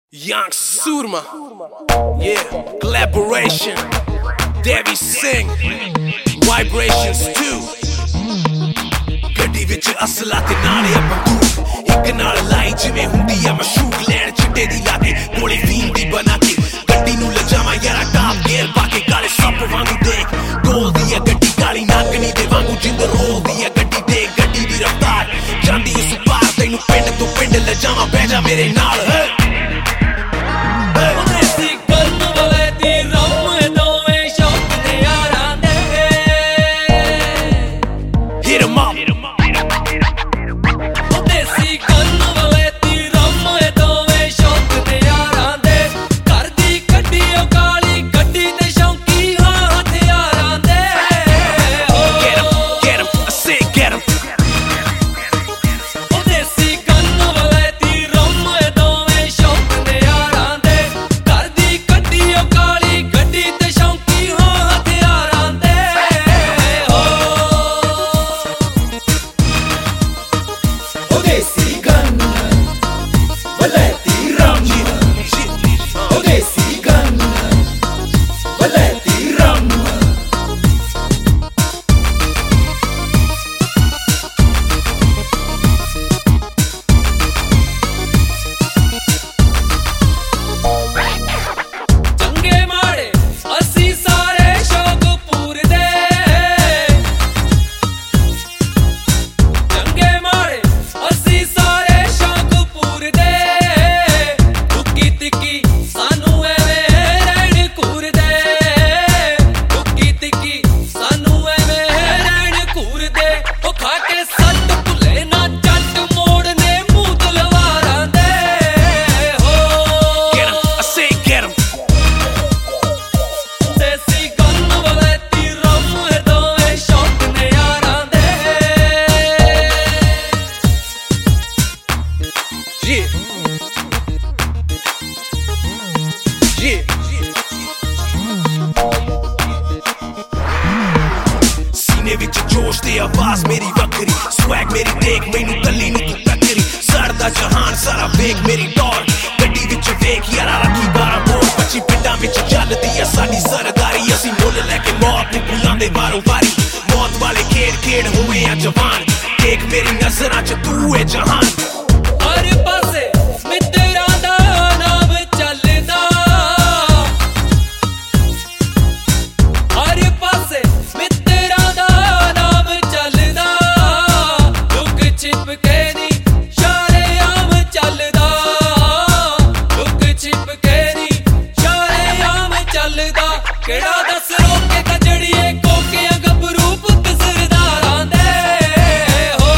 Young Surma, yeah, collaboration, Devi Singh, Vibrations 2. ਗੱਡੀ ਵਿੱਚ ਅਸਲਾ ਤੇ ਨਾਲੇ ਬੰਦੂਕ ਇੱਕ ਨਾਲ ਲਾਈ ਜਿਵੇਂ ਹੁੰਦੀ ਆ ਮਸ਼ੂਕ ਲੈਣ ਚਿੱਟੇ ਦੀ ਲਾ ਕੇ ਗੋਲੀ ਫੀਮ ਦੀ ਬਣਾ ਕੇ ਗੱਡੀ ਨੂੰ ਲਜਾਵਾਂ ਯਾਰਾ ਟਾਪ ਗੇਅਰ ਪਾ ਕੇ ਕਾਲੇ ਸੱਪ ਵਾਂਗੂ ਦੇਖ ਡੋਲਦੀ ਆ ਗੱਡੀ ਕਾਲੀ ਨਾਗਣੀ ਦੇ ਵਾਂਗੂ ਜਿੰਦ ਰੋਲਦੀ ਆ ਗੱਡੀ ਤੇ ਗੱਡੀ ਦੀ ਰਫ਼ਤਾਰ ਜਾਂਦੀ ਉਸ ਪਾਰ ਤੈਨੂੰ ਪਿੰਡ ਤੋਂ ਪਿੰਡ ਲਜਾਵਾਂ ਬਹਿ ਜਾ ਮੇਰੇ ਨਾਲ Hit 'em up. सीने विच जोश ते आवाज मेरी वक्री स्वैग मेरी टेक मैनू कल्ली नू तू टक्करी सड़दा जहान सारा वेग मेरी दौड़ गड्डी विच वेग यारा रखी 12 बोर बच्ची पिंडां विच चलदी आ साडी सरदारी असीं मुੱਲ ਲੈ ਕੇ मौत नू बुलांदे वारों वारी मौत वाले खेड खेड होए आ जवान देख मेरी नजरां च तू है जहान हर पासे मित्तरां दा नाम चलदा हर पासे मित्तरां दा नाम चलदा लुक छिप के नी शारेआम चलदा लुक छिप के नी शारेआम चलदा केड़ा दस रोके कजड़िए कोकियां गबरू पुत सरदारां दे हो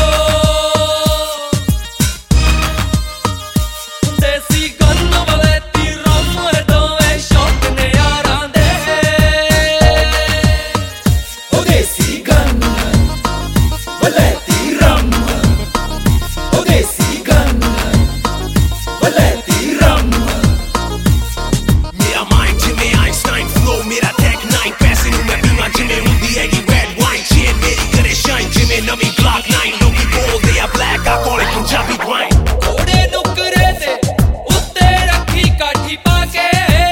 देसी गन वलैती रम दोवे शौक ने यारां दे ओ देसी गन वलैती रम ओ देसी गन वलैती रम मेरा माइंड जिमें आइंस्टाइन फ्लो मेरा टेक 9 पैसे नू मैं पीवां जिमें हुंदी हैगी रेड वाइन चेन मेरी करे शाइन जिमें नवीं Glock 9 लोकी बोलदे आ black I call it Punjabi grind घोड़े नुकरे ते उत्ते रखी काठी पाके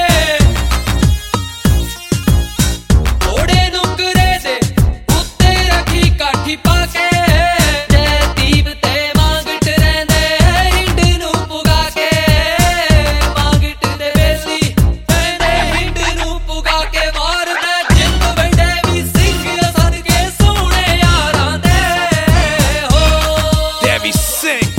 घोड़े नुकरे ते उत्ते रखी काठी पाके जयदीप ते मांगट रहिंदे हिंड नू पुगा के मांगट दे बेली रहिंदे हिंड नू पुगा के मारदा जिंद वंडे भी सिंह सदके सोहणे यारां दे हो Devi Singh